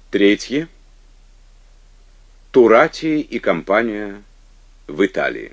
Третье. Турати и компания в Италии.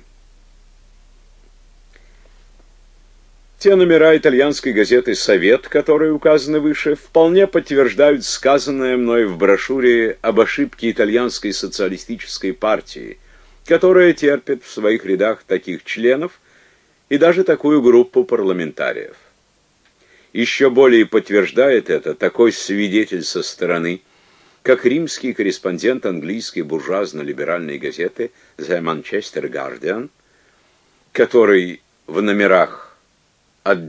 Те номера итальянской газеты «Совет», которые указаны выше, вполне подтверждают сказанное мной в брошюре об ошибке итальянской социалистической партии, которая терпит в своих рядах таких членов и даже такую группу парламентариев. Еще более подтверждает это такой свидетель со стороны, как римский корреспондент английской буржуазно-либеральной газеты The Manchester Guardian, который в номерах от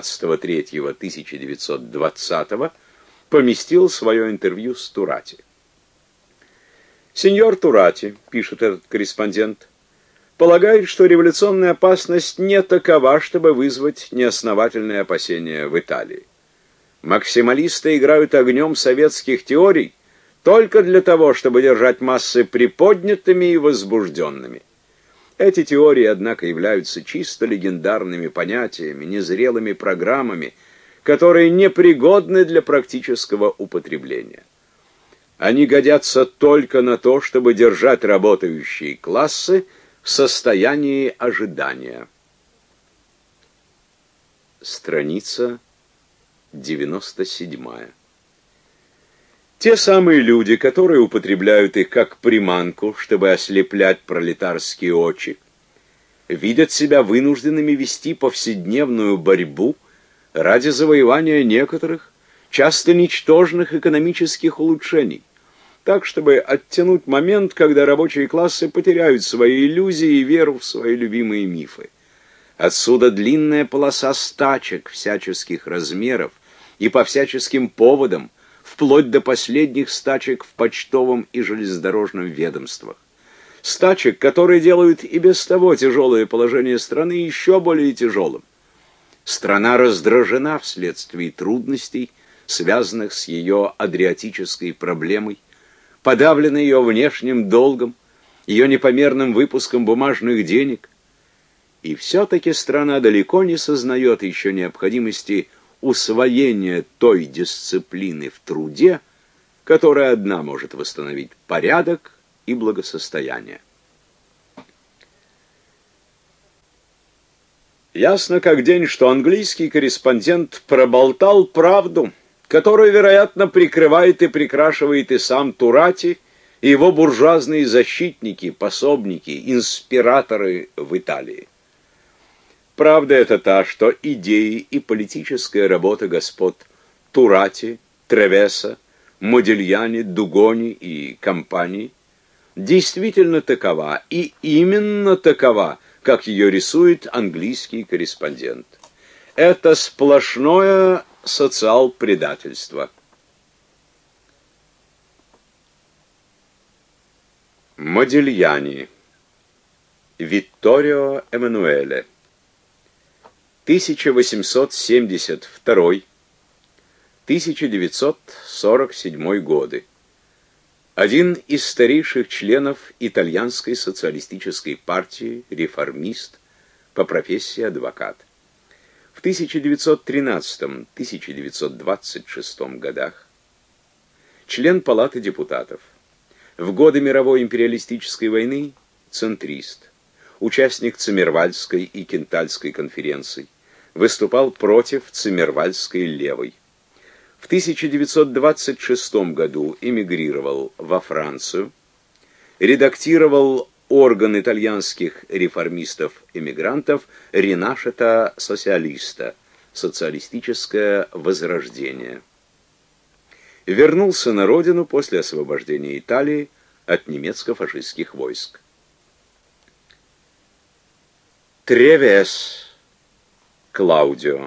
12.03.1920 поместил свое интервью с Турати. «Сеньор Турати», — пишет этот корреспондент, полагает, что революционная опасность не такова, чтобы вызвать неосновательные опасения в Италии. Максималисты играют огнем советских теорий только для того, чтобы держать массы приподнятыми и возбужденными. Эти теории, однако, являются чисто легендарными понятиями, незрелыми программами, которые непригодны для практического употребления. Они годятся только на то, чтобы держать работающие классы в состоянии ожидания. Страница 97. Те самые люди, которые употребляют их как приманку, чтобы ослеплять пролетарские очи, видят себя вынужденными вести повседневную борьбу ради завоевания некоторых, часто ничтожных экономических улучшений, так, чтобы оттянуть момент, когда рабочие классы потеряют свои иллюзии и веру в свои любимые мифы. Отсюда длинная полоса стачек всяческих размеров и по всяческим поводам, вплоть до последних стачек в почтовом и железнодорожном ведомствах. Стачек, которые делают и без того тяжелое положение страны еще более тяжелым. Страна раздражена вследствие трудностей, связанных с ее адриатической проблемой, подавлена ее внешним долгом, ее непомерным выпуском бумажных денег. И все-таки страна далеко не сознает еще необходимости усвоения той дисциплины в труде, которая одна может восстановить порядок и благосостояние. Ясно как день, что английский корреспондент проболтал правду, которую, вероятно, прикрывает и прикрашивает и сам Турати, и его буржуазные защитники, пособники, инспираторы в Италии. Правда это та, что идеи и политическая работа господ Турати, Тревеса, Модильяни, Дугони и компании действительно такова, и именно такова, как ее рисует английский корреспондент. Это сплошное социал-предательство. Модильяни. Витторио Эммануэле. 1872-1947 годы. Один из старейших членов итальянской социалистической партии, реформист, по профессии адвокат. В 1913-1926 годах член Палаты депутатов. В годы мировой империалистической войны центрист, участник Циммервальдской и Кентальской конференций, выступал против Циммервальдской левой. В 1926 году эмигрировал во Францию, редактировал орган итальянских реформистов-эмигрантов «Ринашета социалиста» «Социалистическое возрождение». Вернулся на родину после освобождения Италии от немецко-фашистских войск. Тревес Клаудио,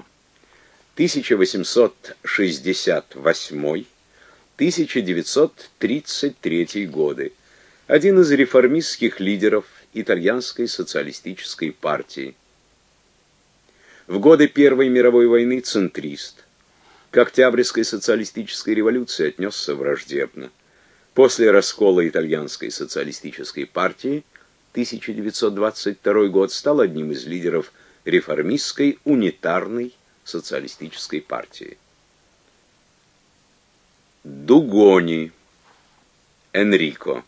1868-1933 годы, один из реформистских лидеров итальянской социалистической партии. В годы Первой мировой войны центрист. К Октябрьской социалистической революции отнесся враждебно. После раскола итальянской социалистической партии 1922 год стал одним из лидеров реформистской унитарной социалистической партии. Дугони, Энрико.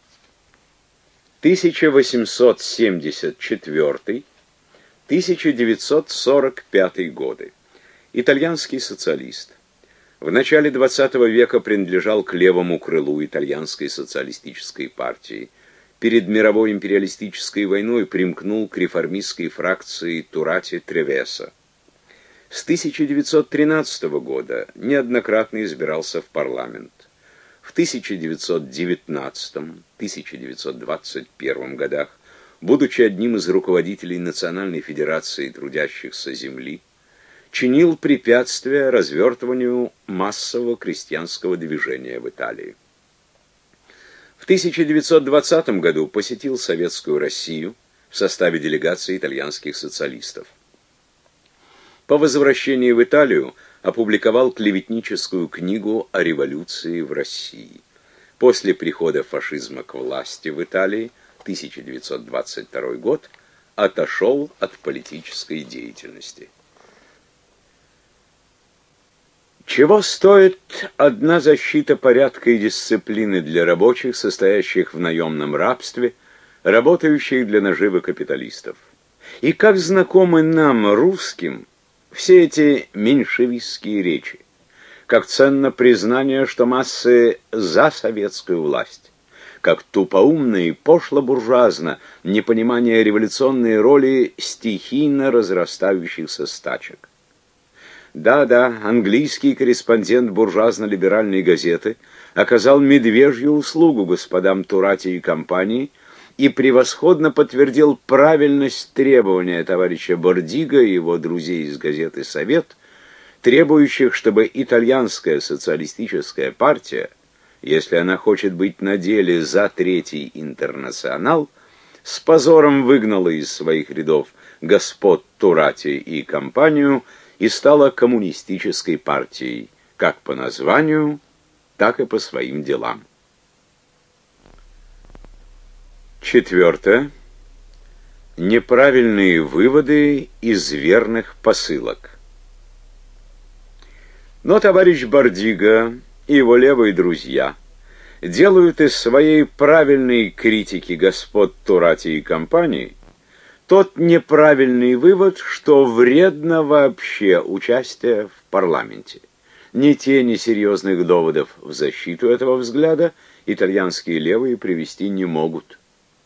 1874-1945 годы. Итальянский социалист. В начале XX века принадлежал к левому крылу итальянской социалистической партии. Перед мировой империалистической войной примкнул к реформистской фракции Турати Тревеса. С 1913 года неоднократно избирался в парламент. В 1919-1921 годах, будучи одним из руководителей Национальной федерации трудящихся земли, чинил препятствия развертыванию массового крестьянского движения в Италии. В 1920 году посетил Советскую Россию в составе делегации итальянских социалистов. По возвращении в Италию опубликовал клеветническую книгу о революции в России. После прихода фашизма к власти в Италии, 1922 год, отошел от политической деятельности. Чего стоит одна защита порядка и дисциплины для рабочих, состоящих в наемном рабстве, работающих для наживы капиталистов? И как знакомы нам, русским, все эти меньшевистские речи? Как ценно признание, что массы за советскую власть? Как тупоумно и пошло-буржуазно непонимание революционной роли стихийно разрастающихся стачек? Да-да, английский корреспондент буржуазно-либеральной газеты оказал медвежью услугу господам Турати и компании и превосходно подтвердил правильность требования товарища Бордиго и его друзей из газеты «Совет», требующих, чтобы итальянская социалистическая партия, если она хочет быть на деле за Третий интернационал, с позором выгнала из своих рядов господ Турати и компанию и стала коммунистической партией, как по названию, так и по своим делам. Четвертое. Неправильные выводы из верных посылок. Но товарищ Бордиго и его левые друзья делают из своей правильной критики господ Турати и компании тот неправильный вывод, что вредно вообще участие в парламенте. Ни тени серьезных доводов в защиту этого взгляда итальянские левые привести не могут.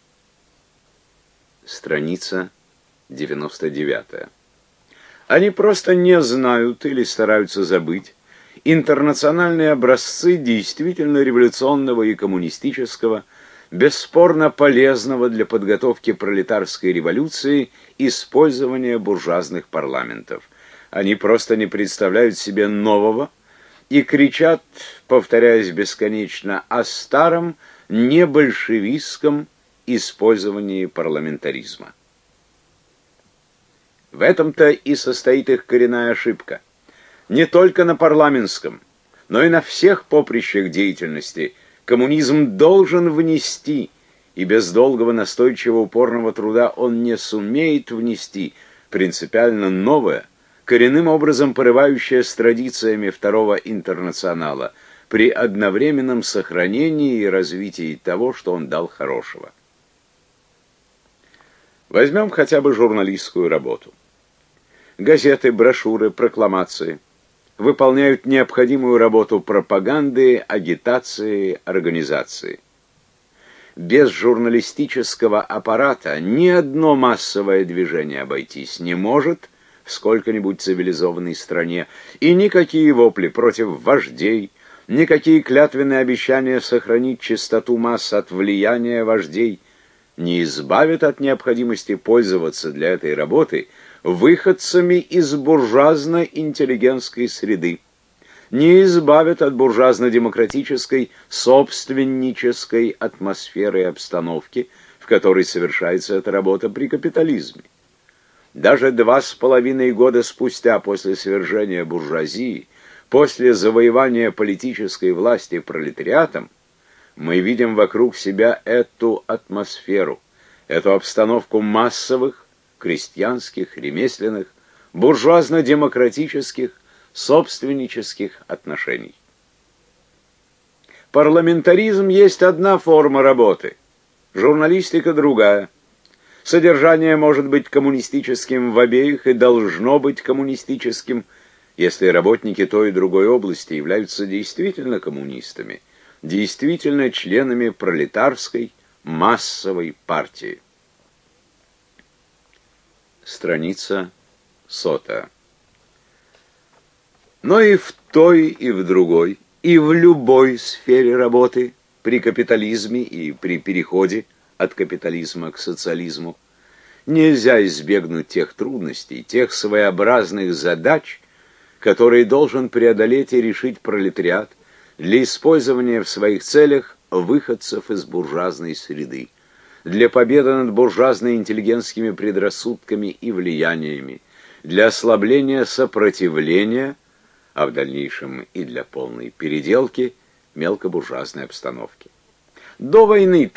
Страница 99. Они просто не знают или стараются забыть интернациональные образцы действительно революционного и коммунистического, бесспорно полезного для подготовки пролетарской революции использования буржуазных парламентов. Они просто не представляют себе нового и кричат, повторяясь бесконечно, о старом небольшевистском использовании парламентаризма. В этом-то и состоит их коренная ошибка. Не только на парламентском, но и на всех поприщах деятельности коммунизм должен внести, и без долгого настойчивого упорного труда он не сумеет внести принципиально новое, коренным образом порывающее с традициями Второго интернационала, при одновременном сохранении и развитии того, что он дал хорошего. Возьмем хотя бы журналистскую работу. Газеты, брошюры, прокламации выполняют необходимую работу пропаганды, агитации, организации. Без журналистического аппарата ни одно массовое движение обойтись не может в сколько-нибудь цивилизованной стране, и никакие вопли против вождей, никакие клятвенные обещания сохранить чистоту масс от влияния вождей не избавят от необходимости пользоваться для этой работы выходцами из буржуазно-интеллигентской среды, не избавят от буржуазно-демократической собственнической атмосферы и обстановки, в которой совершается эта работа при капитализме. Даже 2,5 года спустя после свержения буржуазии, после завоевания политической власти пролетариатом, мы видим вокруг себя эту атмосферу, эту обстановку массовых, крестьянских, ремесленных, буржуазно-демократических, собственнических отношений. Парламентаризм есть одна форма работы, журналистика другая. Содержание может быть коммунистическим в обеих и должно быть коммунистическим, если работники той и другой области являются действительно коммунистами, действительно членами пролетарской массовой партии. Страница 100. Но и в той, и в другой, и в любой сфере работы, при капитализме и при переходе от капитализма к социализму, нельзя избегнуть тех трудностей, тех своеобразных задач, которые должен преодолеть и решить пролетариат для использования в своих целях выходцев из буржуазной среды, для победы над буржуазными интеллигентскими предрассудками и влияниями, для ослабления сопротивления, а в дальнейшем и для полной переделки мелкобуржуазной обстановки. До войны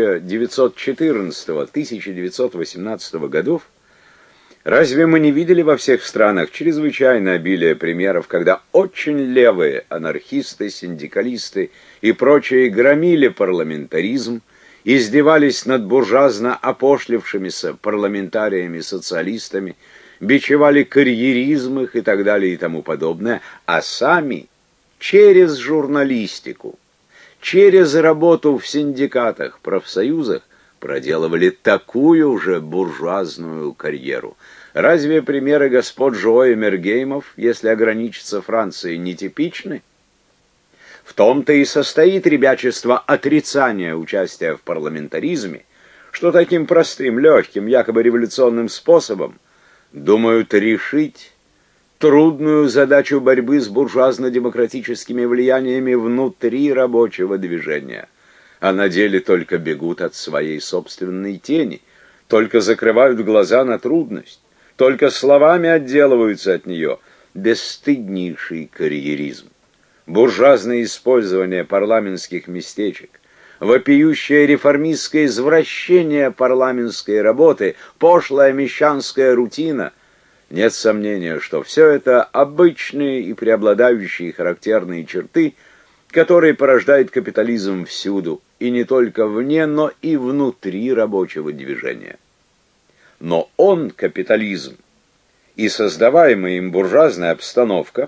1914-1918 годов разве мы не видели во всех странах чрезвычайно обилие примеров, когда очень левые анархисты, синдикалисты и прочие громили парламентаризм, издевались над буржуазно опошлившимися парламентариями-социалистами, бичевали карьеризм их и так далее и тому подобное, а сами через журналистику, через работу в синдикатах, профсоюзах проделывали такую же буржуазную карьеру. Разве примеры господ Жо и Мергеймов, если ограничиться Францией, нетипичны? В том-то и состоит ребячество отрицания участия в парламентаризме, что таким простым, легким, якобы революционным способом думают решить трудную задачу борьбы с буржуазно-демократическими влияниями внутри рабочего движения, а на деле только бегут от своей собственной тени, только закрывают глаза на трудность, только словами отделываются от нее. Бесстыднейший карьеризм, буржуазное использование парламентских местечек, вопиющее реформистское извращение парламентской работы, пошлая мещанская рутина. Нет сомнения, что все это обычные и преобладающие характерные черты, которые порождает капитализм всюду, и не только вне, но и внутри рабочего движения. Но он, капитализм, и создаваемая им буржуазная обстановка,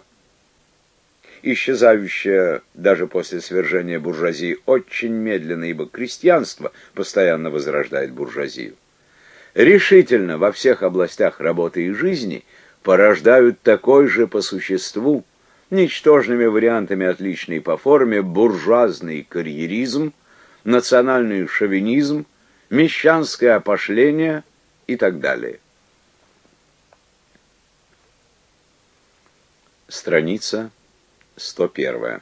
исчезающая даже после свержения буржуазии очень медленно, ибо крестьянство постоянно возрождает буржуазию, решительно во всех областях работы и жизни порождают такой же по существу, ничтожными вариантами отличный по форме, буржуазный карьеризм, национальный шовинизм, мещанское опошление и так далее. Страница 101.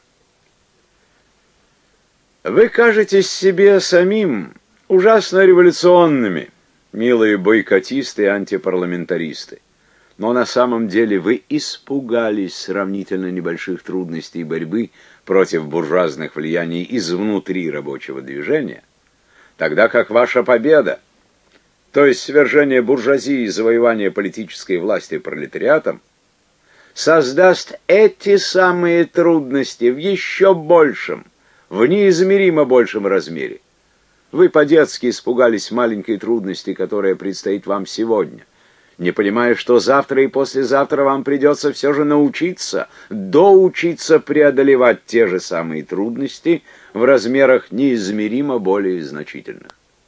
Вы кажетесь себе самим ужасно революционными, милые бойкотисты и антипарламентаристы. Но на самом деле вы испугались сравнительно небольших трудностей борьбы против буржуазных влияний изнутри рабочего движения, тогда как ваша победа, то есть свержение буржуазии и завоевание политической власти пролетариатом, создаст эти самые трудности в еще большем, в неизмеримо большем размере. Вы по-детски испугались маленькой трудности, которая предстоит вам сегодня, не понимая, что завтра и послезавтра вам придется все же научиться, доучиться преодолевать те же самые трудности в размерах неизмеримо более значительных.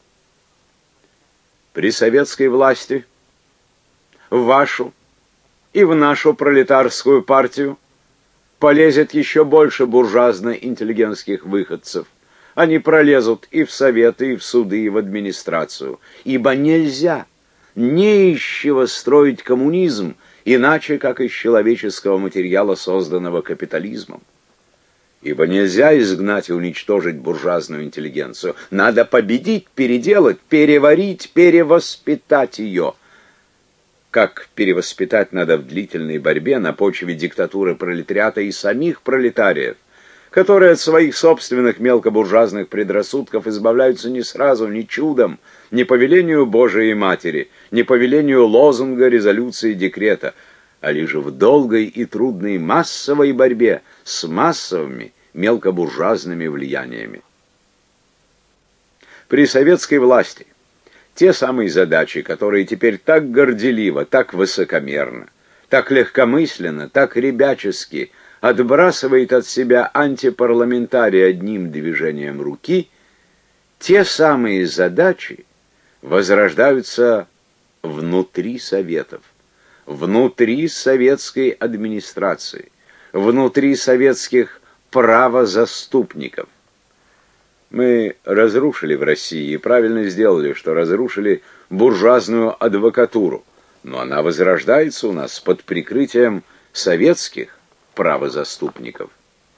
При советской власти в вашу и в нашу пролетарскую партию полезет еще больше буржуазно-интеллигентских выходцев. Они пролезут и в советы, и в суды, и в администрацию, ибо нельзя не из чего строить коммунизм, иначе как из человеческого материала, созданного капитализмом. Ибо нельзя изгнать и уничтожить буржуазную интеллигенцию. Надо победить, переделать, переварить, перевоспитать ее. Как перевоспитать надо в длительной борьбе на почве диктатуры пролетариата и самих пролетариев, которые от своих собственных мелкобуржуазных предрассудков избавляются не сразу, не чудом, не по велению Божией Матери, не по велению лозунга, резолюции, декрета, а лишь в долгой и трудной массовой борьбе с массовыми, мелкобуржуазными влияниями. При советской власти те самые задачи, которые теперь так горделиво, так высокомерно, так легкомысленно, так ребячески отбрасывает от себя антипарламентарий одним движением руки, те самые задачи возрождаются внутри советов, внутри советской администрации, внутри советских правозаступников. Мы разрушили в России, и правильно сделали, что разрушили буржуазную адвокатуру, но она возрождается у нас под прикрытием советских правозаступников.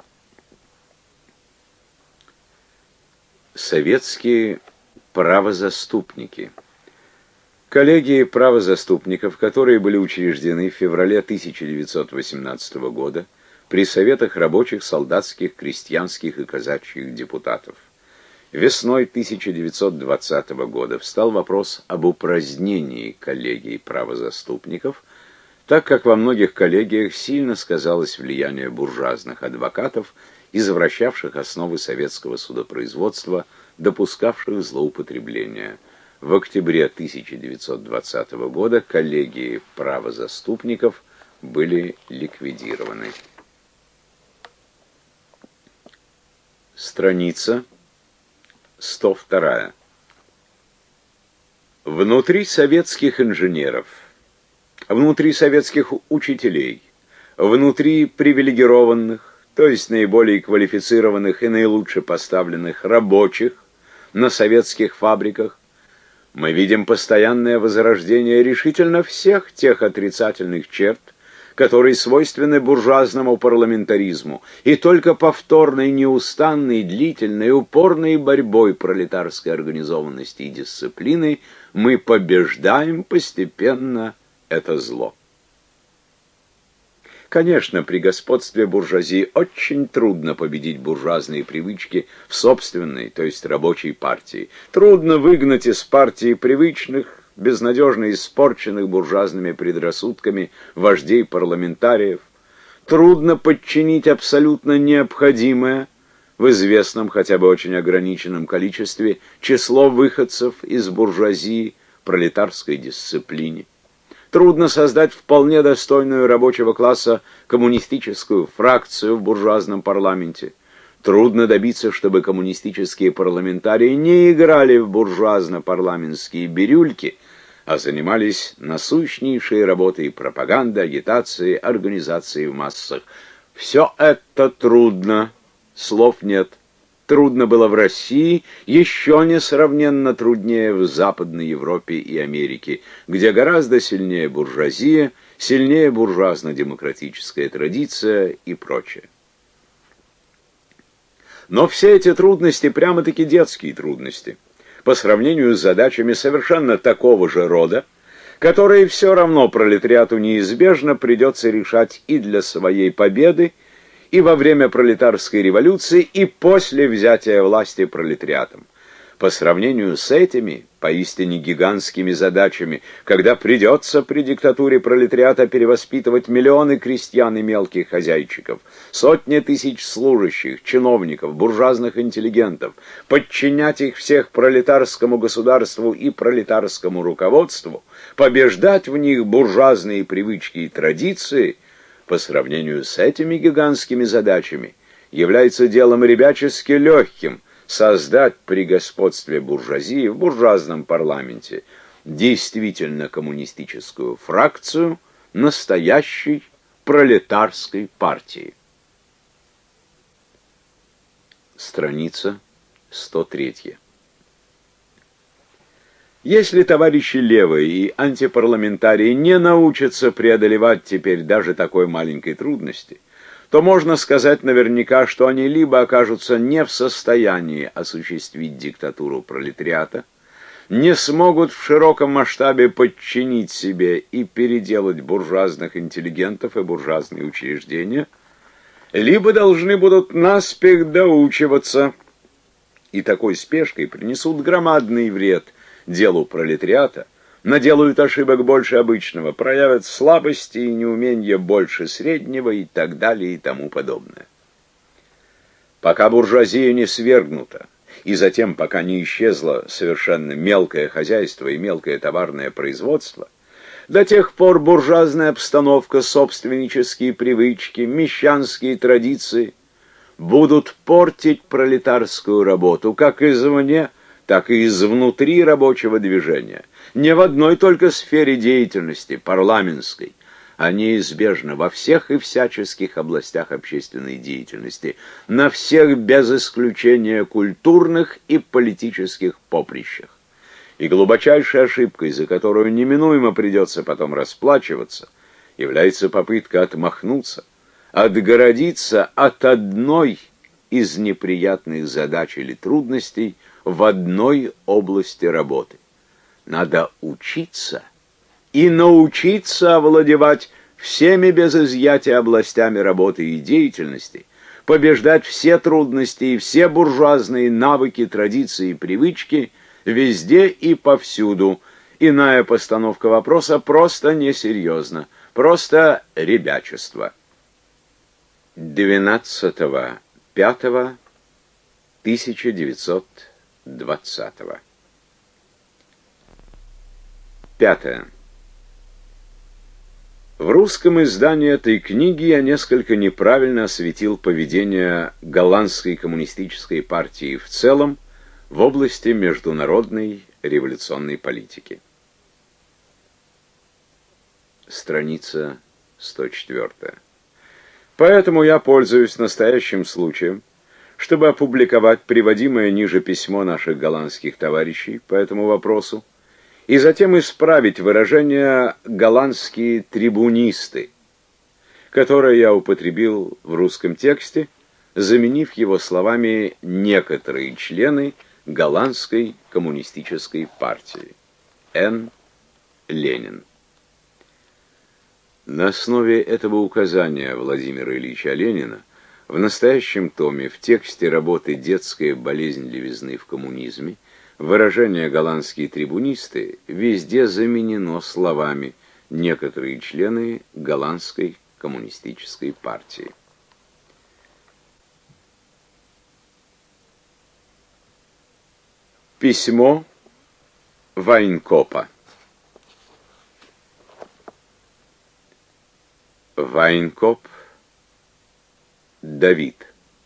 Советские правозаступники. Коллегии правозаступников, которые были учреждены в феврале 1918 года при советах рабочих, солдатских, крестьянских и казачьих депутатов. Весной 1920 года встал вопрос об упразднении коллегий правозаступников, так как во многих коллегиях сильно сказалось влияние буржуазных адвокатов, извращавших основы советского судопроизводства, допускавших злоупотребления. В октябре 1920 года коллегии правозаступников были ликвидированы. Страница 102. Внутри советских инженеров, внутри советских учителей, внутри привилегированных, то есть наиболее квалифицированных и наилучше поставленных рабочих на советских фабриках, мы видим постоянное возрождение решительно всех тех отрицательных черт, которые свойственны буржуазному парламентаризму, и только повторной, неустанной, длительной, упорной борьбой пролетарской организованности и дисциплины мы побеждаем постепенно это зло. Конечно, при господстве буржуазии очень трудно победить буржуазные привычки в собственной, то есть рабочей партии. Трудно выгнать из партии привычных, безнадежно испорченных буржуазными предрассудками вождей парламентариев. Трудно подчинить абсолютно необходимое в известном, хотя бы очень ограниченном количестве, число выходцев из буржуазии пролетарской дисциплине. Трудно создать вполне достойную рабочего класса коммунистическую фракцию в буржуазном парламенте. Трудно добиться, чтобы коммунистические парламентарии не играли в буржуазно-парламентские бирюльки, а занимались насущнейшей работой пропаганды, агитации, организации в массах. Все это трудно, слов нет. Трудно было в России, еще несравненно труднее в Западной Европе и Америке, где гораздо сильнее буржуазия, сильнее буржуазно-демократическая традиция и прочее. Но все эти трудности прямо-таки детские трудности, по сравнению с задачами совершенно такого же рода, которые все равно пролетариату неизбежно придется решать и для своей победы, и во время пролетарской революции, и после взятия власти пролетариатом. По сравнению с этими поистине гигантскими задачами, когда придется при диктатуре пролетариата перевоспитывать миллионы крестьян и мелких хозяйчиков, сотни тысяч служащих, чиновников, буржуазных интеллигентов, подчинять их всех пролетарскому государству и пролетарскому руководству, побеждать в них буржуазные привычки и традиции, по сравнению с этими гигантскими задачами, является делом ребячески легким создать при господстве буржуазии в буржуазном парламенте действительно коммунистическую фракцию настоящей пролетарской партии. Страница 103. Если товарищи левые и антипарламентарии не научатся преодолевать теперь даже такой маленькой трудности, то можно сказать наверняка, что они либо окажутся не в состоянии осуществить диктатуру пролетариата, не смогут в широком масштабе подчинить себе и переделать буржуазных интеллигентов и буржуазные учреждения, либо должны будут наспех доучиваться, и такой спешкой принесут громадный вред делу пролетариата, наделают ошибок больше обычного, проявят слабости и неумение больше среднего и так далее и тому подобное. Пока буржуазия не свергнута, и затем, пока не исчезло совершенно мелкое хозяйство и мелкое товарное производство, до тех пор буржуазная обстановка, собственнические привычки, мещанские традиции будут портить пролетарскую работу, как извне, так и изнутри рабочего движения. Не в одной только сфере деятельности, парламентской, а неизбежно во всех и всяческих областях общественной деятельности, на всех без исключения культурных и политических поприщах. И глубочайшей ошибкой, за которую неминуемо придется потом расплачиваться, является попытка отмахнуться, отгородиться от одной из неприятных задач или трудностей в одной области работы. Надо учиться и научиться овладевать всеми без изъятия областями работы и деятельности, побеждать все трудности и все буржуазные навыки, традиции и привычки везде и повсюду. Иная постановка вопроса просто несерьезна, просто ребячество. 12.05.1920. Пятое. В русском издании этой книги я несколько неправильно осветил поведение голландской коммунистической партии в целом в области международной революционной политики. Страница 104. Поэтому я пользуюсь настоящим случаем, чтобы опубликовать приводимое ниже письмо наших голландских товарищей по этому вопросу, и затем исправить выражение «голландские трибунисты», которое я употребил в русском тексте, заменив его словами «некоторые члены голландской коммунистической партии». Н. Ленин. На основе этого указания Владимира Ильича Ленина в настоящем томе в тексте работы «Детская болезнь левизны в коммунизме» выражение «голландские трибунисты» везде заменено словами «некоторые члены голландской коммунистической партии». Письмо Вайнкопа. Вайнкоп Давид.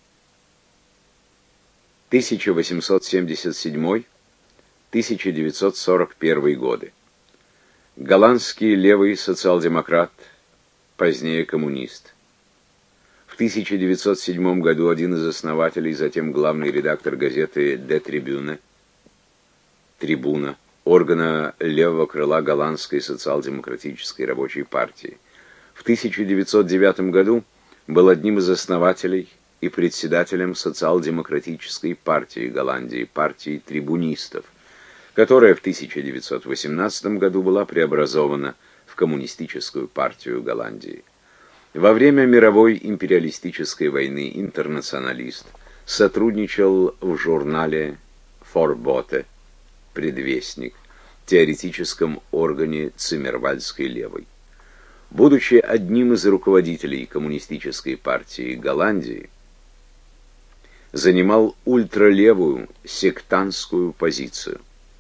1877-1941 годы. Голландский левый социал-демократ, позднее коммунист. В 1907 году один из основателей, затем главный редактор газеты «Де Трибюне», «Трибуна», органа левого крыла голландской социал-демократической рабочей партии. В 1909 году был одним из основателей и председателем социал-демократической партии Голландии, партии трибунистов, которая в 1918 году была преобразована в коммунистическую партию Голландии. Во время мировой империалистической войны интернационалист сотрудничал в журнале «Форботе», «Предвестник», теоретическом органе Циммервальдской левой. Будучи одним из руководителей коммунистической партии Голландии, занимал ультралевую сектантскую позицию.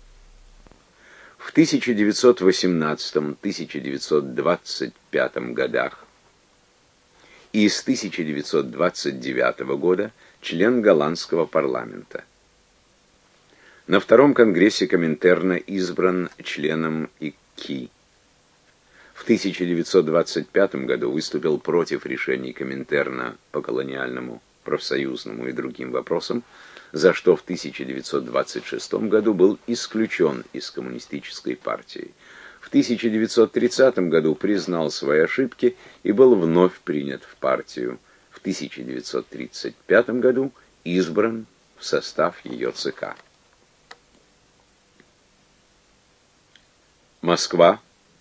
В 1918-1925 годах и с 1929 года член голландского парламента. На втором конгрессе Коминтерна избран членом ИККИ. В 1925 году выступил против решений Коминтерна по колониальному, профсоюзному и другим вопросам, за что в 1926 году был исключен из коммунистической партии. В 1930 году признал свои ошибки и был вновь принят в партию. В 1935 году избран в состав ее ЦК. Москва,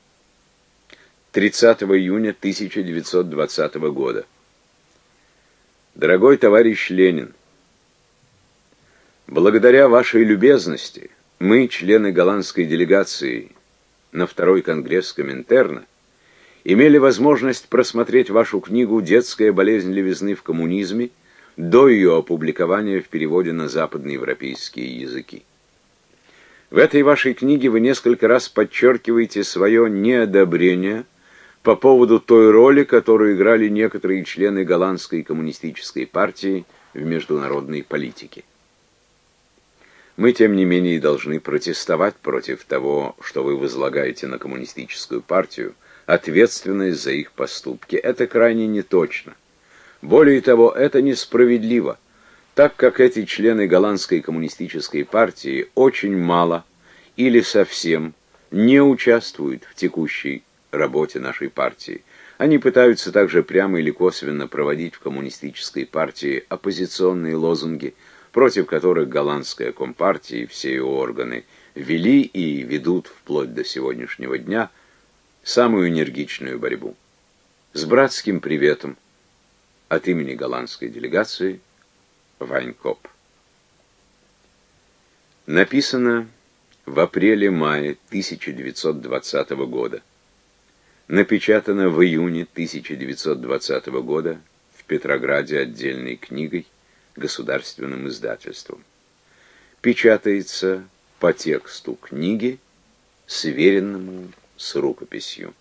30 июня 1920 года. Дорогой товарищ Ленин, благодаря вашей любезности мы, члены голландской делегации на второй конгресс Коминтерна, имели возможность просмотреть вашу книгу «Детская болезнь левизны в коммунизме» до ее опубликования в переводе на западноевропейские языки. В этой вашей книге вы несколько раз подчеркиваете свое неодобрение по поводу той роли, которую играли некоторые члены голландской коммунистической партии в международной политике. Мы, тем не менее, должны протестовать против того, что вы возлагаете на коммунистическую партию ответственность за их поступки. Это крайне неточно. Более того, это несправедливо, так как эти члены голландской коммунистической партии очень мало или совсем не участвуют в текущей работе нашей партии. Они пытаются также прямо или косвенно проводить в коммунистической партии оппозиционные лозунги, против которых голландская компартия и все ее органы вели и ведут вплоть до сегодняшнего дня самую энергичную борьбу. С братским приветом от имени голландской делегации Вайнкоп. Написано в апреле-мае 1920 года. Напечатано в июне 1920 года в Петрограде отдельной книгой, государственным издательством. Печатается по тексту книги, сверенному с рукописью.